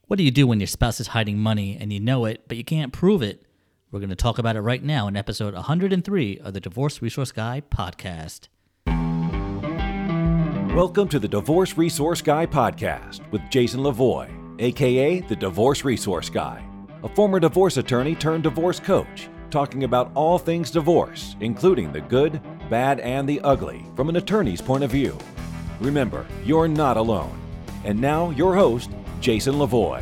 What do you do when your spouse is hiding money and you know it, but you can't prove it? We're going to talk about it right now in episode 103 of the Divorce Resource Guy podcast. Welcome to the Divorce Resource Guy podcast with Jason Lavoie, aka the Divorce Resource Guy, a former divorce attorney turned divorce coach, talking about all things divorce, including the good, bad, and the ugly from an attorney's point of view. Remember, you're not alone. And now, your host, Jason Lavoie.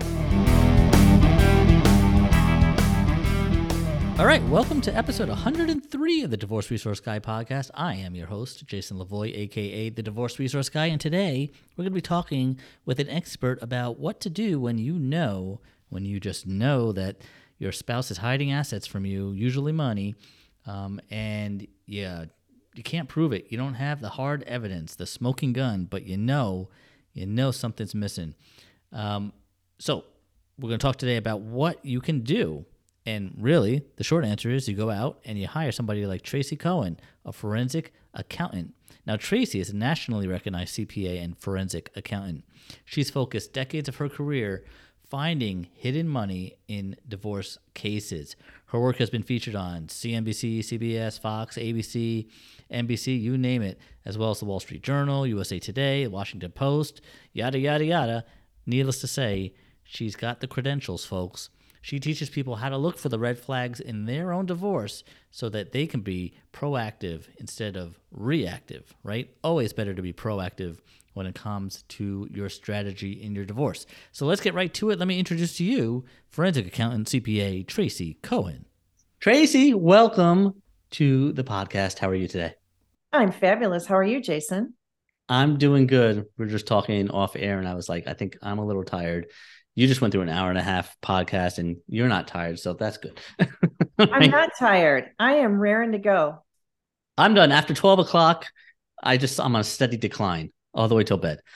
All right, welcome to episode 103 of the Divorce Resource Guy podcast. I am your host, Jason Lavoie, aka the Divorce Resource Guy, and today we're going to be talking with an expert about what to do when you just know that your spouse is hiding assets from you, usually money, and you can't prove it. You don't have the hard evidence, the smoking gun, but you know something's missing. So we're going to talk today about what you can do. And really, the short answer is you go out and you hire somebody like Tracy Cohen, a forensic accountant. Now, Tracy is a nationally recognized CPA and forensic accountant. She's focused decades of her career finding hidden money in divorce cases. Her work has been featured on CNBC, CBS, Fox, ABC, NBC, you name it, as well as the Wall Street Journal, USA Today, Washington Post, yada, yada, yada. Needless to say, she's got the credentials, folks. She teaches people how to look for the red flags in their own divorce so that they can be proactive instead of reactive, right? Always better to be proactive when it comes to your strategy in your divorce. So let's get right to it. Let me introduce to you forensic accountant CPA Tracy Cohen. Tracy, welcome to the podcast. How are you today? I'm fabulous. How are you, Jason? I'm doing good. We're just talking off air, and I was like, I think I'm a little tired. You just went through an hour and a half podcast, and you're not tired, so that's good. I'm not tired. I am raring to go. I'm done. After 12 o'clock, I'm on a steady decline all the way till bed.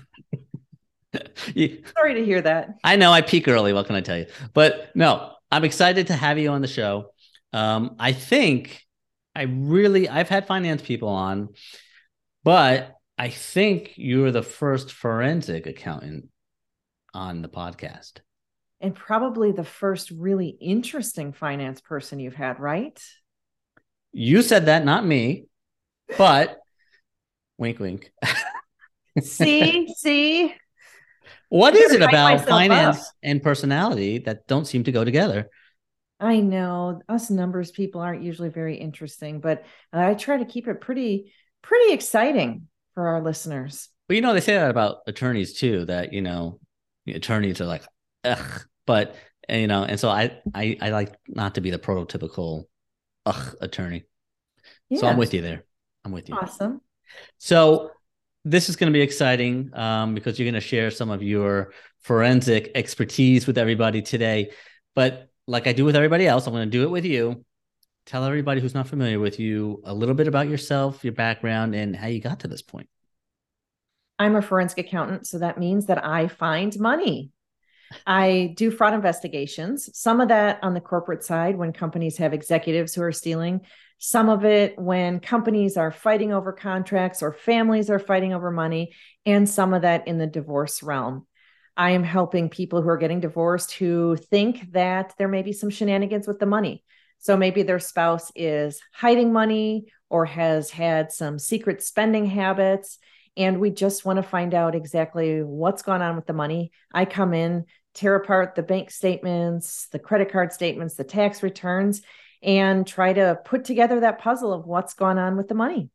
Sorry to hear that. I know I peak early. What can I tell you? But no, I'm excited to have you on the show. I think I've had finance people on, but I think you're the first forensic accountant on the podcast. And probably the first really interesting finance person you've had, right? You said that, not me, but wink, wink. See? What is it about finance and personality that don't seem to go together? I know us numbers people aren't usually very interesting, but I try to keep it pretty exciting for our listeners. Well, they say that about attorneys too, that, attorneys are like, ugh, but, and so I like not to be the prototypical attorney. Yeah. So I'm with you there. I'm with you. Awesome. So this is going to be exciting because you're going to share some of your forensic expertise with everybody today. But like I do with everybody else, I'm going to do it with you. Tell everybody who's not familiar with you a little bit about yourself, your background, and how you got to this point. I'm a forensic accountant, so that means that I find money. I do fraud investigations, some of that on the corporate side when companies have executives who are stealing, some of it when companies are fighting over contracts or families are fighting over money, and some of that in the divorce realm. I am helping people who are getting divorced who think that there may be some shenanigans with the money. So maybe their spouse is hiding money or has had some secret spending habits, and we just want to find out exactly what's going on with the money. I come in, tear apart the bank statements, the credit card statements, the tax returns, and try to put together that puzzle of what's going on with the money.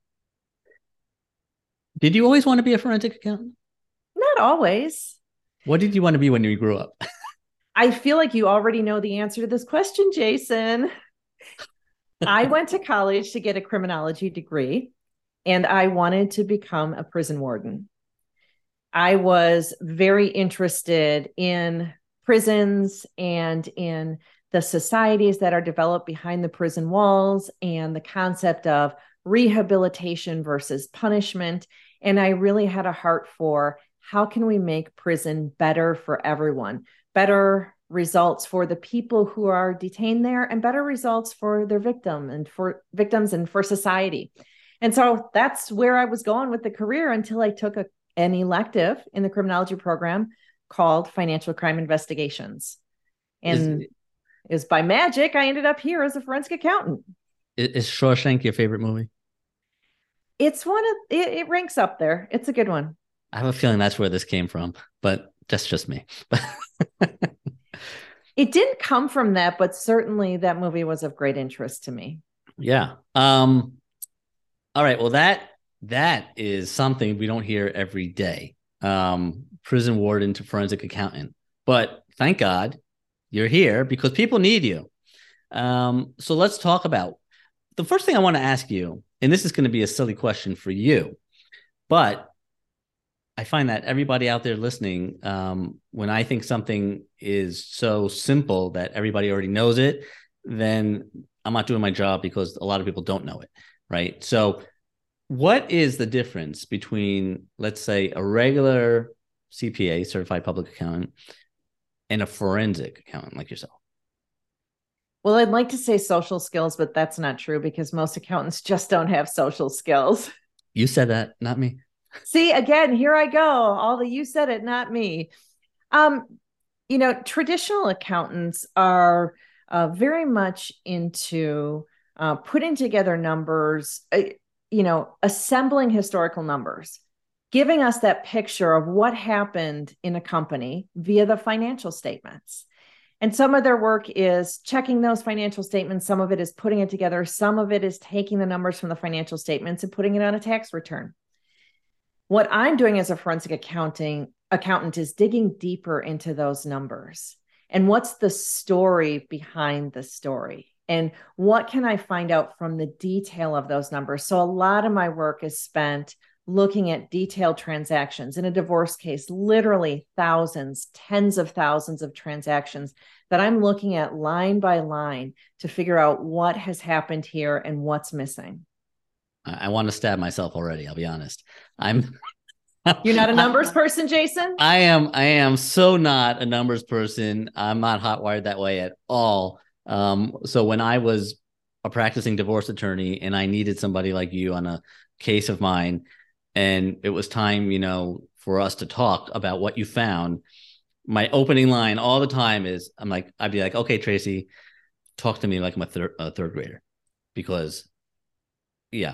Did you always want to be a forensic accountant? Not always. What did you want to be when you grew up? I feel like you already know the answer to this question, Jason. I went to college to get a criminology degree, and I wanted to become a prison warden. I was very interested in prisons and in the societies that are developed behind the prison walls and the concept of rehabilitation versus punishment. And I really had a heart for how can we make prison better for everyone, better results for the people who are detained there, and better results for their victims and for society. And so that's where I was going with the career until I took an elective in the criminology program called Financial Crime Investigations. And it was by magic, I ended up here as a forensic accountant. Is Shawshank your favorite movie? It's it ranks up there. It's a good one. I have a feeling that's where this came from, but that's just me. It didn't come from that, but certainly that movie was of great interest to me. Yeah. All right. Well, that is something we don't hear every day. Prison warden to forensic accountant. But thank God you're here because people need you. So let's talk about the first thing I want to ask you, and this is going to be a silly question for you, but I find that everybody out there listening, when I think something is so simple that everybody already knows it, then I'm not doing my job because a lot of people don't know it, right? So what is the difference between, let's say, a regular CPA, certified public accountant, and a forensic accountant like yourself? Well, I'd like to say social skills, but that's not true because most accountants just don't have social skills. You said that, not me. See, again, here I go. All the you said it, not me. Traditional accountants are very much into putting together numbers, assembling historical numbers, giving us that picture of what happened in a company via the financial statements. And some of their work is checking those financial statements. Some of it is putting it together. Some of it is taking the numbers from the financial statements and putting it on a tax return. What I'm doing as a forensic accountant is digging deeper into those numbers. And what's the story behind the story? And what can I find out from the detail of those numbers? So a lot of my work is spent looking at detailed transactions. In a divorce case, literally thousands, tens of thousands of transactions that I'm looking at line by line to figure out what has happened here and what's missing. I want to stab myself already. I'll be honest. You're not a numbers person, Jason? I am so not a numbers person. I'm not hot-wired that way at all. So when I was a practicing divorce attorney and I needed somebody like you on a case of mine, and it was time, for us to talk about what you found, my opening line all the time is, I'd be like, okay, Tracy, talk to me like I'm a third grader, because yeah,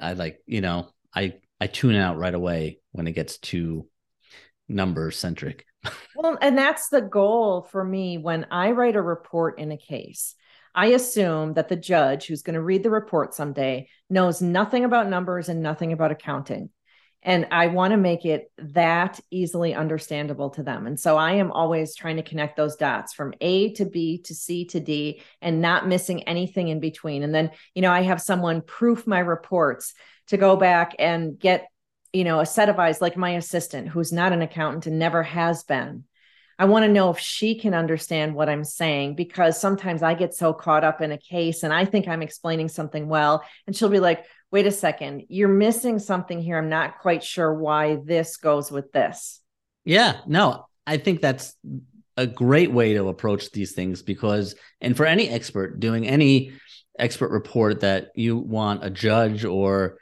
I tune out right away when it gets too number centric. Well, and that's the goal for me. When I write a report in a case, I assume that the judge who's going to read the report someday knows nothing about numbers and nothing about accounting. And I want to make it that easily understandable to them. And so I am always trying to connect those dots from A to B to C to D and not missing anything in between. And then, I have someone proof my reports to go back and get, a set of eyes, like my assistant, who's not an accountant and never has been. I want to know if she can understand what I'm saying, because sometimes I get so caught up in a case and I think I'm explaining something well, and she'll be like, wait a second, you're missing something here. I'm not quite sure why this goes with this. Yeah, no, I think that's a great way to approach these things, because, and for any expert doing any expert report that you want a judge or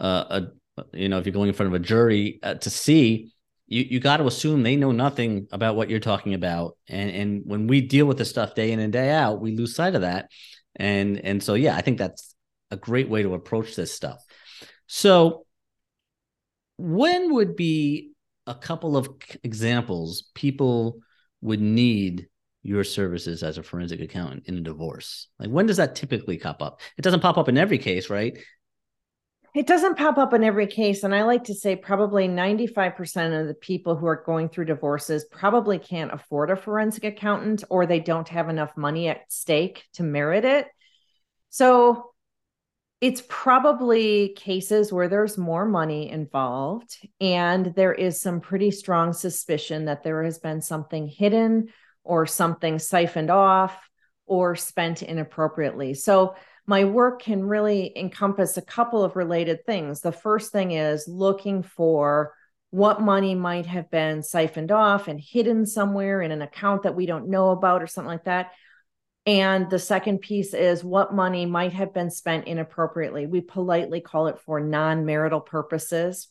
if you're going in front of a jury to see, you got to assume they know nothing about what you're talking about. And when we deal with this stuff day in and day out, we lose sight of that. And so, yeah, I think that's a great way to approach this stuff. So when would be a couple of examples people would need your services as a forensic accountant in a divorce? Like, when does that typically pop up? It doesn't pop up in every case, right? It doesn't pop up in every case. And I like to say probably 95% of the people who are going through divorces probably can't afford a forensic accountant, or they don't have enough money at stake to merit it. So it's probably cases where there's more money involved and there is some pretty strong suspicion that there has been something hidden or something siphoned off or spent inappropriately. So my work can really encompass a couple of related things. The first thing is looking for what money might have been siphoned off and hidden somewhere in an account that we don't know about or something like that. And the second piece is what money might have been spent inappropriately. We politely call it for non-marital purposes.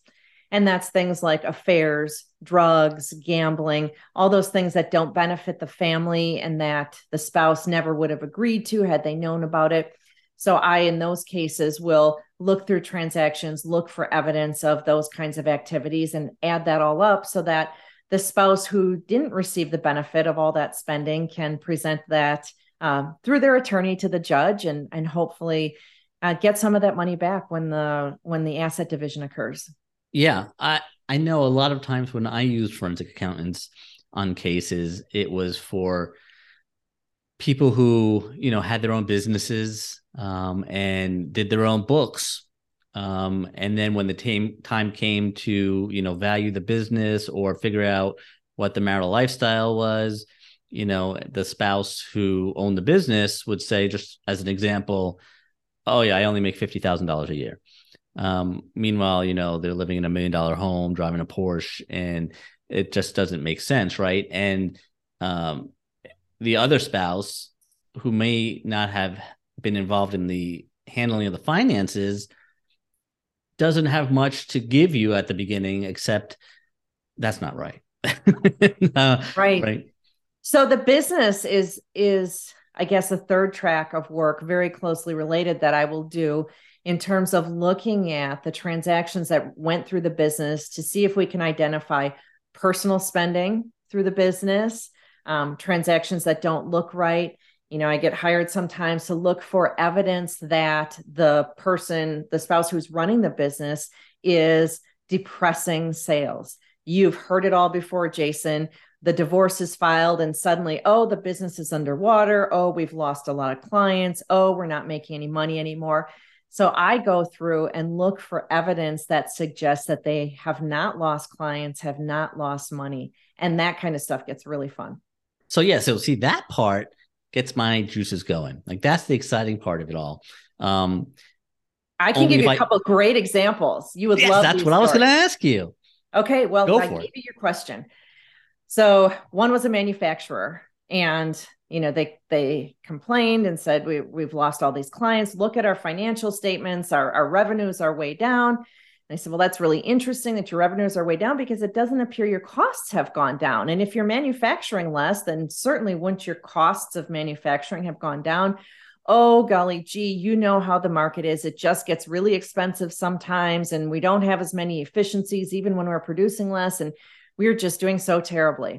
And that's things like affairs, drugs, gambling, all those things that don't benefit the family and that the spouse never would have agreed to had they known about it. So I, in those cases, will look through transactions, look for evidence of those kinds of activities and add that all up so that the spouse who didn't receive the benefit of all that spending can present that through their attorney to the judge and hopefully get some of that money back when the asset division occurs. Yeah, I know a lot of times when I use forensic accountants on cases, it was for people who, had their own businesses and did their own books. And then when the time came to, value the business or figure out what the marital lifestyle was, the spouse who owned the business would say, just as an example, oh yeah, I only make $50,000 a year. Meanwhile, they're living in $1 million home, driving a Porsche, and it just doesn't make sense, right? And the other spouse who may not have been involved in the handling of the finances doesn't have much to give you at the beginning, except that's not right. Right. So the business is, I guess, a third track of work, very closely related, that I will do in terms of looking at the transactions that went through the business to see if we can identify personal spending through the business, transactions that don't look right. I get hired sometimes to look for evidence that the spouse who's running the business is depressing sales. You've heard it all before, Jason. The divorce is filed and suddenly, oh, the business is underwater. Oh, we've lost a lot of clients. Oh, we're not making any money anymore. So I go through and look for evidence that suggests that they have not lost clients, have not lost money. And that kind of stuff gets really fun. So see, that part gets my juices going. Like, that's the exciting part of it all. I can give you a couple of great examples. You would love. That's what I was going to ask you. Okay, well, I gave you your question. So one was a manufacturer, and they complained and said, we've lost all these clients. Look at our financial statements. Our revenues are way down. And I said, well, that's really interesting that your revenues are way down because it doesn't appear your costs have gone down. And if you're manufacturing less, then certainly wouldn't your costs of manufacturing have gone down? Oh, golly gee, you know how the market is. It just gets really expensive sometimes, and we don't have as many efficiencies even when we're producing less, and we're just doing so terribly.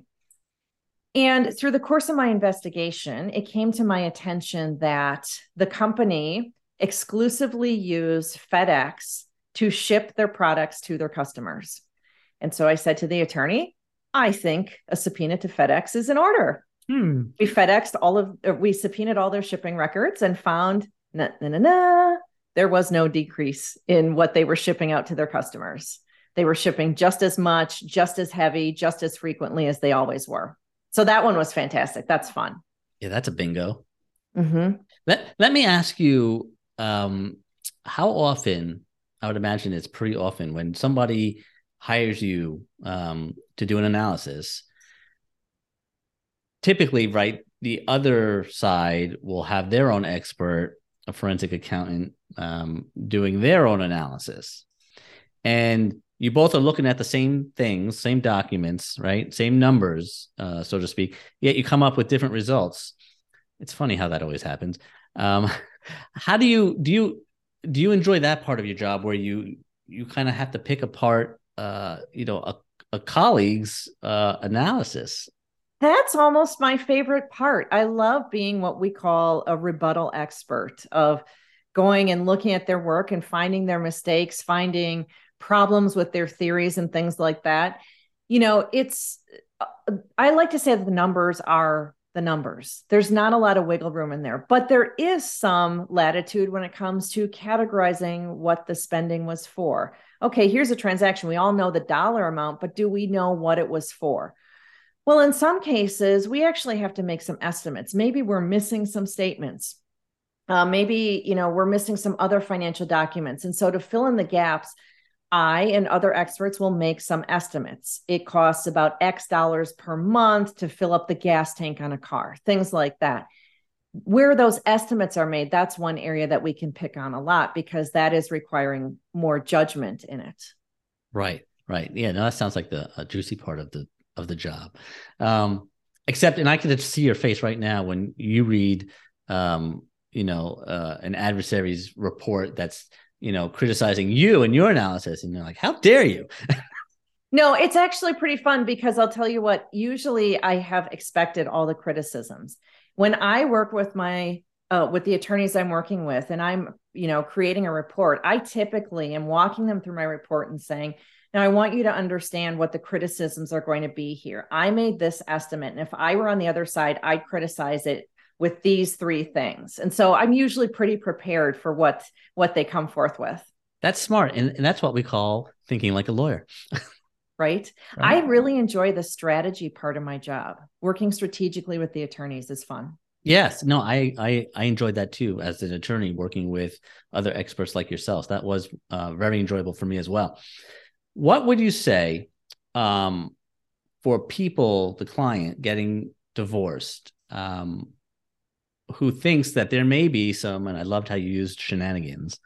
And through the course of my investigation, it came to my attention that the company exclusively used FedEx to ship their products to their customers. And so I said to the attorney, I think a subpoena to FedEx is in order. We subpoenaed all their shipping records and found there was no decrease in what they were shipping out to their customers. They were shipping just as much, just as heavy, just as frequently as they always were. So that one was fantastic. That's fun. Yeah, that's a bingo. Mm-hmm. Let me ask you, how often, I would imagine it's pretty often, when somebody hires you to do an analysis, typically, right, the other side will have their own expert, a forensic accountant, doing their own analysis. And you both are looking at the same things, same documents, right? Same numbers, so to speak, yet you come up with different results. It's funny how that always happens. How do you enjoy that part of your job where you kind of have to pick apart, a colleague's analysis? That's almost my favorite part. I love being what we call a rebuttal expert, of going and looking at their work and finding their mistakes, finding problems with their theories and things like that. I like to say that the numbers are the numbers. There's not a lot of wiggle room in there, but there is some latitude when it comes to categorizing what the spending was for. Okay, here's a transaction. We all know the dollar amount, but do we know what it was for? Well, in some cases, we actually have to make some estimates. Maybe we're missing some statements. Maybe, we're missing some other financial documents. And so to fill in the gaps, I and other experts will make some estimates. It costs about X dollars per month to fill up the gas tank on a car, things like that. Where those estimates are made, that's one area that we can pick on a lot, because that is requiring more judgment in it. Right. Right. Yeah. No, that sounds like the juicy part of the job. Except, and I can just see your face right now when you read, an adversary's report that's, criticizing you and your analysis, and you're like, how dare you? No, it's actually pretty fun because I'll tell you what, usually I have expected all the criticisms. When I work with with the attorneys I'm working with and I'm, creating a report, I typically am walking them through my report and saying, now I want you to understand what the criticisms are going to be here. I made this estimate. And if I were on the other side, I'd criticize it with these three things. And so I'm usually pretty prepared for what they come forth with. That's smart. And that's what we call thinking like a lawyer. Right? I really enjoy the strategy part of my job. Working strategically with the attorneys is fun. Yes. No, I enjoyed that too as an attorney, working with other experts like yourselves. That was very enjoyable for me as well. What would you say for people, the client getting divorced, who thinks that there may be some, and I loved how you used shenanigans,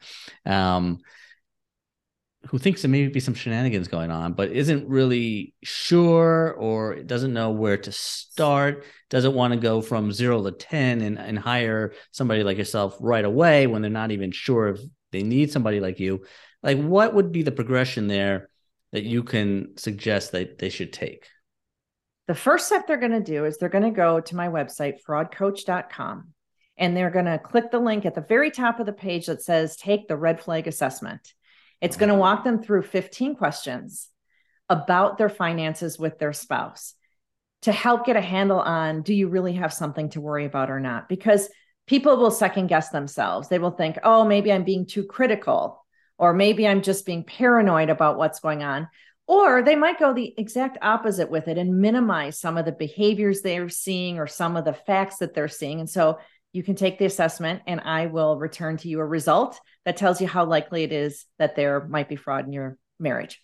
who thinks there may be some shenanigans going on, but isn't really sure or doesn't know where to start, doesn't want to go from 0 to 10 and hire somebody like yourself right away when they're not even sure if they need somebody like you. Like, what would be the progression there that you can suggest that they should take? The first step they're going to do is they're going to go to my website, fraudcoach.com, and they're going to click the link at the very top of the page that says, take the red flag assessment. It's going to walk them through 15 questions about their finances with their spouse to help get a handle on, do you really have something to worry about or not? Because people will second guess themselves. They will think, oh, maybe I'm being too critical, or maybe I'm just being paranoid about what's going on. Or they might go the exact opposite with it and minimize some of the behaviors they're seeing or some of the facts that they're seeing. And so you can take the assessment and I will return to you a result that tells you how likely it is that there might be fraud in your marriage.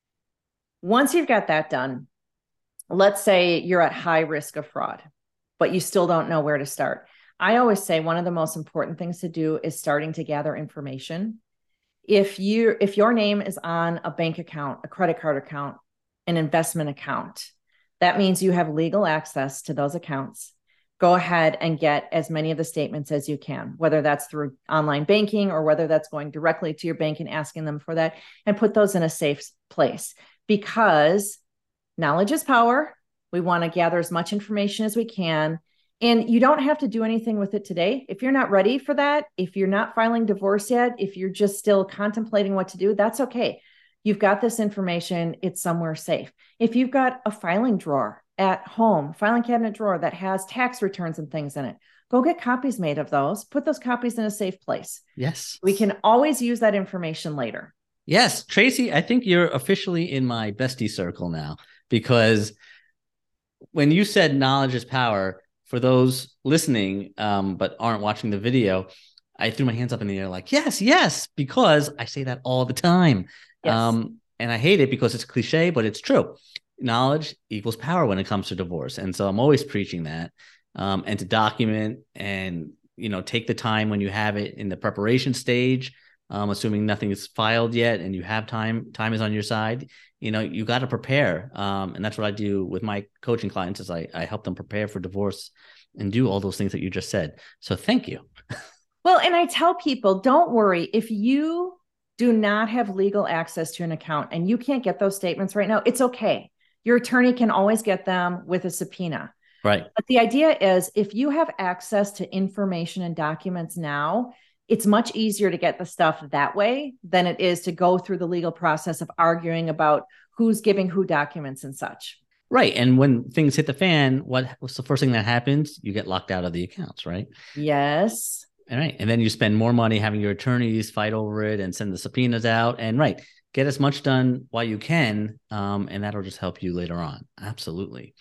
Once you've got that done, let's say you're at high risk of fraud, but you still don't know where to start. I always say one of the most important things to do is starting to gather information. If your name is on a bank account, a credit card account, an investment account, that means you have legal access to those accounts. Go ahead and get as many of the statements as you can, whether that's through online banking or whether that's going directly to your bank and asking them for that, and put those in a safe place, because knowledge is power. We want to gather as much information as we can. And you don't have to do anything with it today. If you're not ready for that, if you're not filing divorce yet, if you're just still contemplating what to do, that's okay. You've got this information. It's somewhere safe. If you've got a filing drawer at home, filing cabinet drawer that has tax returns and things in it, go get copies made of those. Put those copies in a safe place. Yes. We can always use that information later. Yes. Tracy, I think you're officially in my bestie circle now, because when you said knowledge is power, for those listening but aren't watching the video, I threw my hands up in the air like, yes, because I say that all the time. Yes. And I hate it because it's cliche, but it's true. Knowledge equals power when it comes to divorce. And so I'm always preaching that, and to document and, take the time when you have it in the preparation stage, assuming nothing is filed yet and you have time is on your side, you got to prepare. And that's what I do with my coaching clients is I help them prepare for divorce and do all those things that you just said. So thank you. Well, and I tell people, don't worry. If you do not have legal access to an account and you can't get those statements right now, it's okay. Your attorney can always get them with a subpoena. Right. But the idea is if you have access to information and documents now, it's much easier to get the stuff that way than it is to go through the legal process of arguing about who's giving who documents and such. Right. And when things hit the fan, what's the first thing that happens? You get locked out of the accounts, right? Yes. All right. And then you spend more money having your attorneys fight over it and send the subpoenas out. And get as much done while you can. And that'll just help you later on. Absolutely.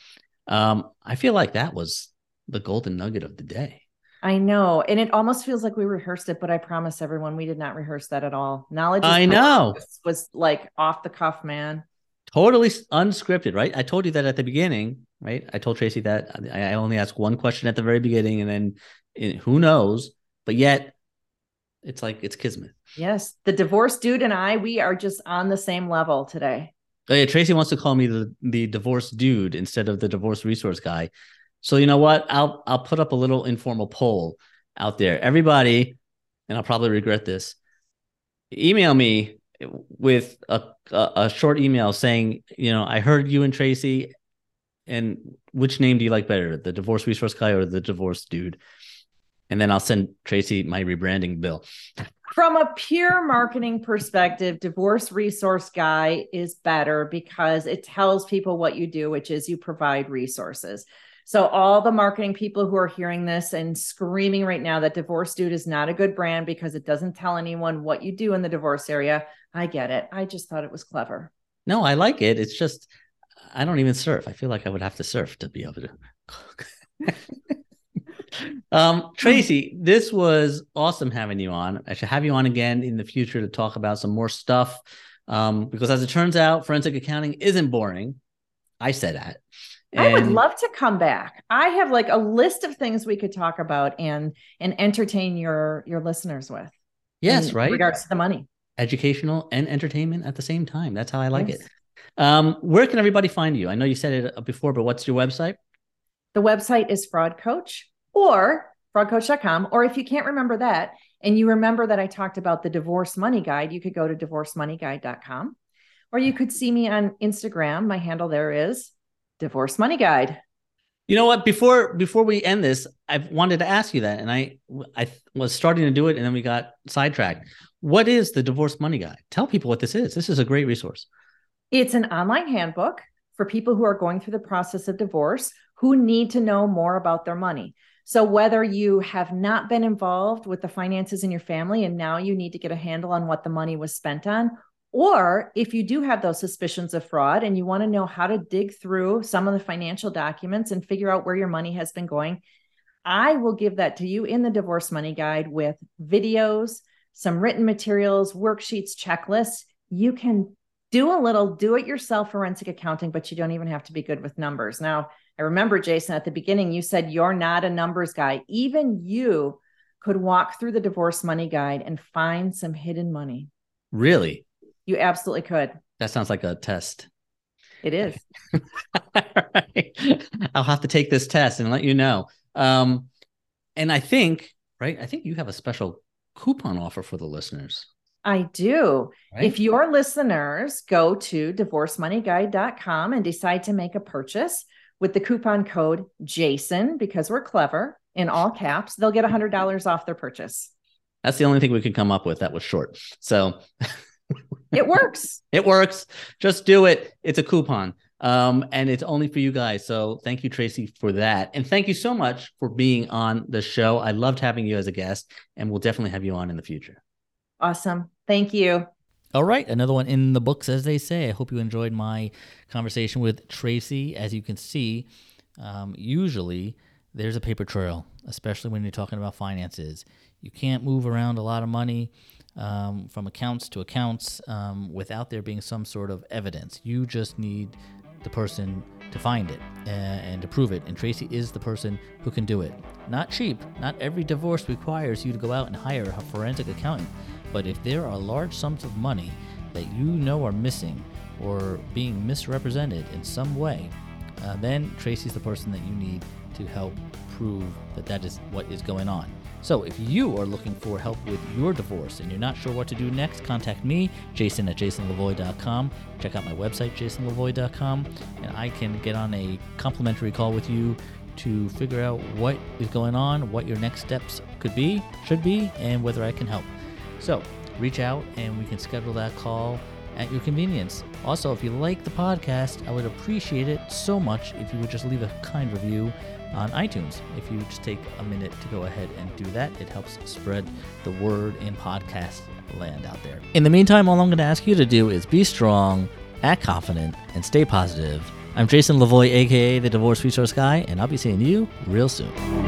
I feel like that was the golden nugget of the day. I know. And it almost feels like we rehearsed it, but I promise everyone we did not rehearse that at all. Knowledge was like off the cuff, man. Totally unscripted, right? I told you that at the beginning, right? I told Tracy that I only ask one question at the very beginning and then who knows, but yet it's like it's kismet. Yes. The divorce dude and we are just on the same level today. Oh, yeah, Tracy wants to call me the divorce dude instead of the divorce resource guy. So you know what? I'll put up a little informal poll out there. Everybody, and I'll probably regret this. Email me with a short email saying, I heard you and Tracy, and which name do you like better, the divorce resource guy or the divorce dude? And then I'll send Tracy my rebranding bill. From a pure marketing perspective, divorce resource guy is better because it tells people what you do, which is you provide resources. So all the marketing people who are hearing this and screaming right now that Divorce Dude is not a good brand because it doesn't tell anyone what you do in the divorce area, I get it. I just thought it was clever. No, I like it. It's just, I don't even surf. I feel like I would have to surf to be able to. Tracy, this was awesome having you on. I should have you on again in the future to talk about some more stuff. Because as it turns out, forensic accounting isn't boring. I said that. I would love to come back. I have like a list of things we could talk about and entertain your listeners with. Yes, right. In regards to the money. Educational and entertainment at the same time. That's how I like it. Where can everybody find you? I know you said it before, but what's your website? The website is Fraud Coach or fraudcoach.com. Or if you can't remember that and you remember that I talked about the Divorce Money Guide, you could go to divorcemoneyguide.com. Or you could see me on Instagram. My handle there is Divorce Money Guide. You know what? Before we end this, I wanted to ask you that, and I was starting to do it, and then we got sidetracked. What is the Divorce Money Guide? Tell people what this is. This is a great resource. It's an online handbook for people who are going through the process of divorce who need to know more about their money. So whether you have not been involved with the finances in your family and now you need to get a handle on what the money was spent on, or if you do have those suspicions of fraud and you want to know how to dig through some of the financial documents and figure out where your money has been going, I will give that to you in the Divorce Money Guide with videos, some written materials, worksheets, checklists. You can do a little do-it-yourself forensic accounting, but you don't even have to be good with numbers. Now, I remember, Jason, at the beginning, you said you're not a numbers guy. Even you could walk through the Divorce Money Guide and find some hidden money. Really? You absolutely could. That sounds like a test. It is. Right. I'll have to take this test and let you know. And I think you have a special coupon offer for the listeners. I do. Right? If your listeners go to divorcemoneyguide.com and decide to make a purchase with the coupon code Jason, because we're clever, in all caps, they'll get $100 off their purchase. That's the only thing we could come up with that was short. So it works. It works. Just do it. It's a coupon. And it's only for you guys. So thank you, Tracy, for that. And thank you so much for being on the show. I loved having you as a guest, and we'll definitely have you on in the future. Awesome. Thank you. All right. Another one in the books, as they say. I hope you enjoyed my conversation with Tracy. As you can see, usually there's a paper trail, especially when you're talking about finances. You can't move around a lot of money from accounts to accounts without there being some sort of evidence. You just need the person to find it and to prove it. And Tracy is the person who can do it. Not cheap. Not every divorce requires you to go out and hire a forensic accountant. But if there are large sums of money that you know are missing or being misrepresented in some way, then Tracy's the person that you need to help prove that that is what is going on. So if you are looking for help with your divorce and you're not sure what to do next, contact me, Jason at jasonlavoie.com. Check out my website, jasonlavoie.com, and I can get on a complimentary call with you to figure out what is going on, what your next steps could be, should be, and whether I can help. So reach out and we can schedule that call at your convenience. Also, if you like the podcast, I would appreciate it so much if you would just leave a kind review on iTunes. If you just take a minute to go ahead and do that, it helps spread the word in podcast land out there. In the meantime, all I'm going to ask you to do is be strong, act confident, and stay positive. I'm Jason Lavoie, aka the Divorce Resource Guy, and I'll be seeing you real soon.